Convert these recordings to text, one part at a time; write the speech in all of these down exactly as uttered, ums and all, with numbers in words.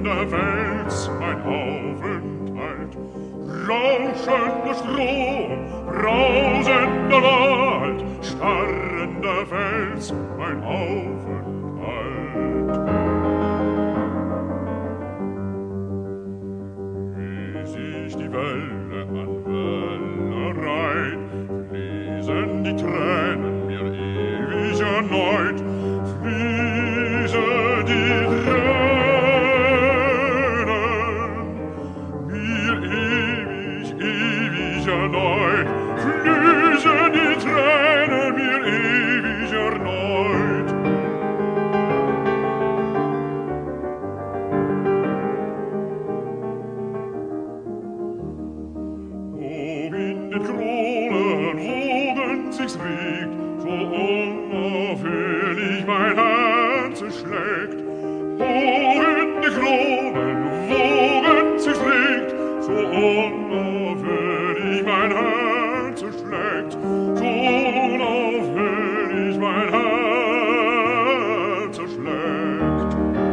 starrender Fels mein Aufenthalt, rauschender Strom, brausender Wald, starrender Fels mein Aufenthalt. Wie sich die Welle an Welle reiht, fließen die Tränen mir ewig erneut, fließen die Tränen mir ewig, ewig erneut, fließen die Tränen mir ewig erneut. Ob in den Kronen wogen sich's regt, so unaufhörlich mein Herz schlägt. Ob in den Kronen wogen sich's regt, so unaufhörlich mein Herz schlägt, so unaufhörlich mein Herz schlägt.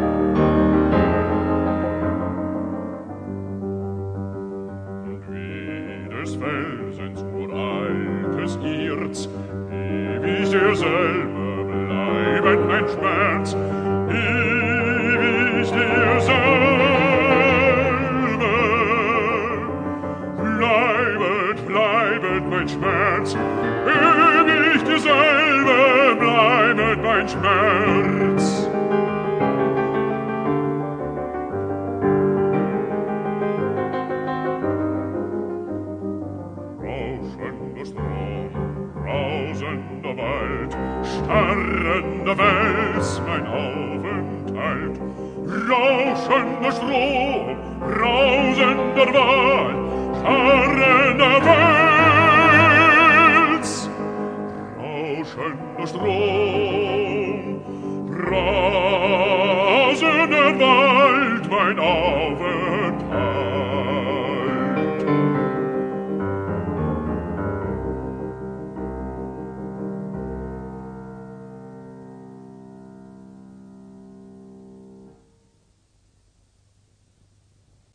Und wie des Felsens uraltes Irrz, ewig derselbe bleiben mein Schmerz, ewig derselbe bleibet, bleibet mein Schmerz, ewig derselbe bleibet mein Schmerz. Rauschender Strom, brausender Wald, starrender Fels mein Aufenthalt, rauschender Strom, brausender Wald, starrender Fels, rauschender Strom, brausender Wald mein Aufenthalt.